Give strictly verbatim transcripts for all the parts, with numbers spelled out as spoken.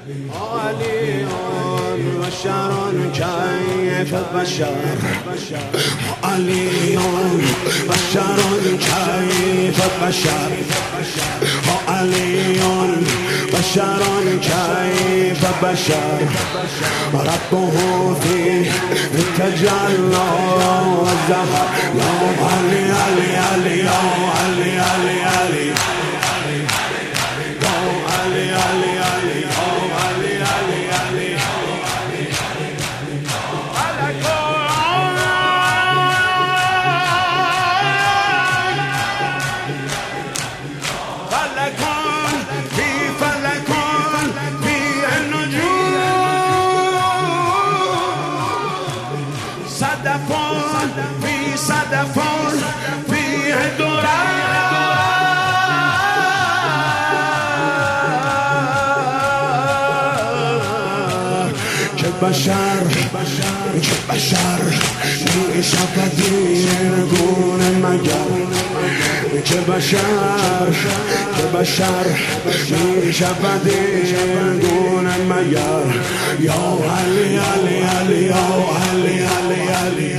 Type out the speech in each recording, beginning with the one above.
علي بشر كيف بشر علي بشر كيف بشر علي بشر كيف بشر ربه فيه تجلى والزهر يا علي علي علي يا علي علي علي يا علي علي علي في صدف فيه الدرار كبشر كبشر شقدير دون المجال كبشر كبشر شقدير دون المجال يا علي علي علي يا علي علي علي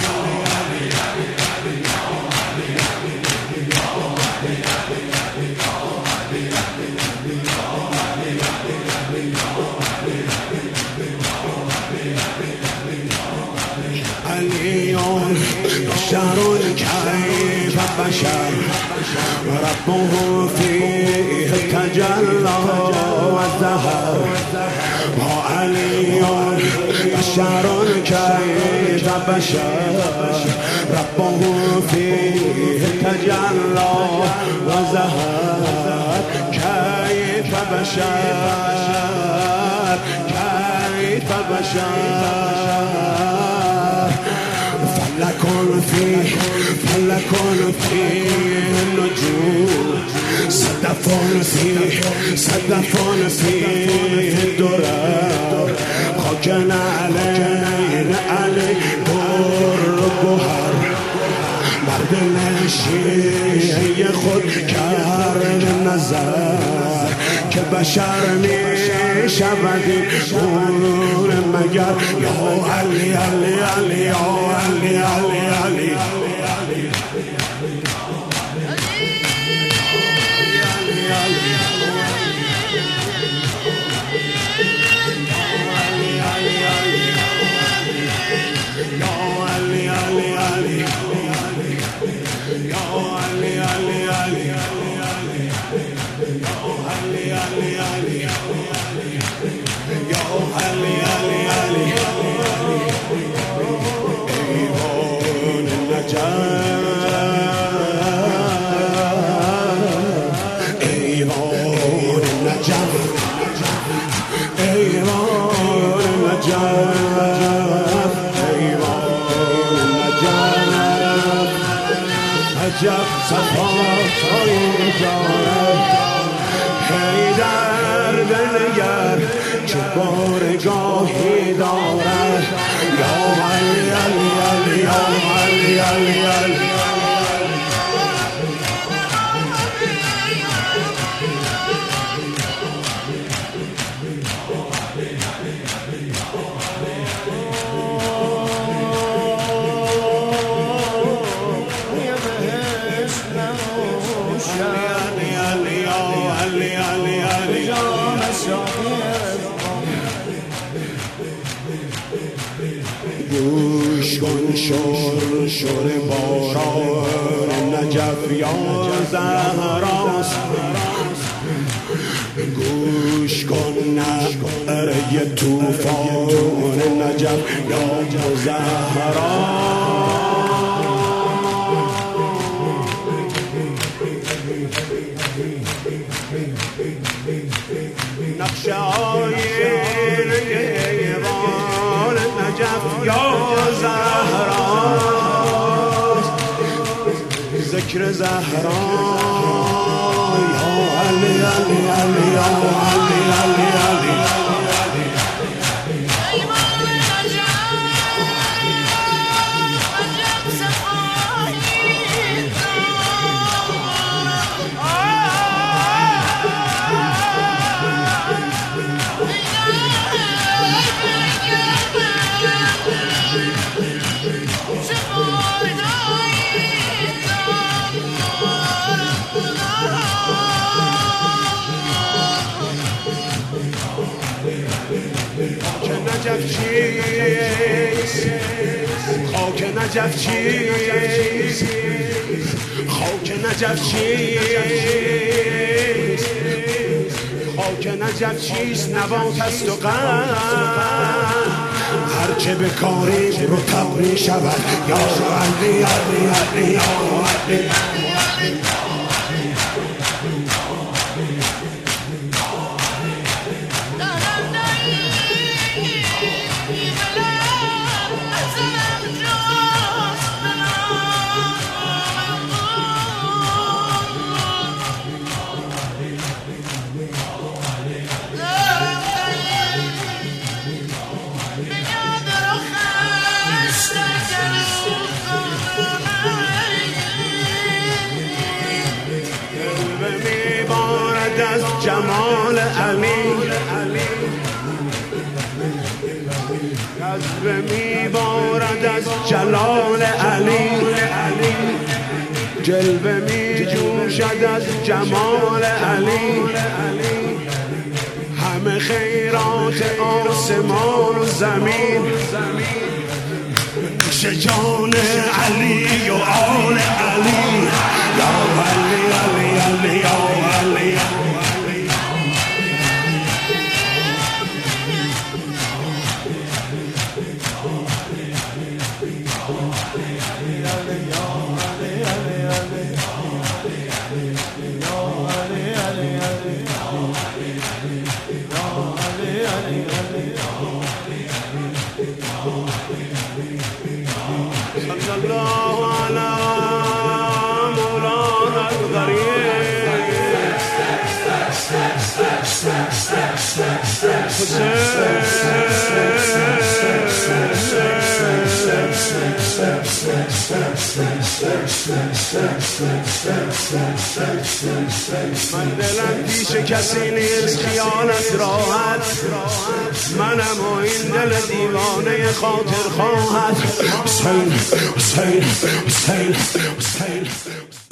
علي بشر كيف بشر ربه فيه تجلى والزهر علي بشر كيف بشر ربه فيه تجلى والزهر كيف بشر كيف بشر فلكن فيه فلكن فيه النجوم صدف فيه صدف فيه الدرار خاكنا علينا علي در بحر مرد نشی خود کرد نظر که بشر می شودی اون مگر یا علی علی علی یا علی علی علی عجب صفای دارد حیدر بنگر چه بارگاهی دارد یا علی علی علی یا علی علی علی گوش کن شور شور باران نجف یا زهراست گوش کن نعره توفان نجف یا زهراست نقش آینه ایوان نجف یا زهراست ذکر زهرا یا علی علی علی یا علی علی علی Yeah. نجف چیست خاک نجف چیست خاک نجف چیست خاک نجف چیست نبات است و قند هرچه بکاریم رطب می شود یا علی علی علی یا علی از جمال علی جذبه میبارد از جلال علی جلوه می جوشد از جمال علی همه خیرات آسمان و زمین نوش جان علی و آل علی یا علی علی علی یا علی صلى الله على مولانا من دلم پیش کسی نیست خیالت راحت منم و این دل دیوانه خاطر خواهد حسین حسین حسین حسین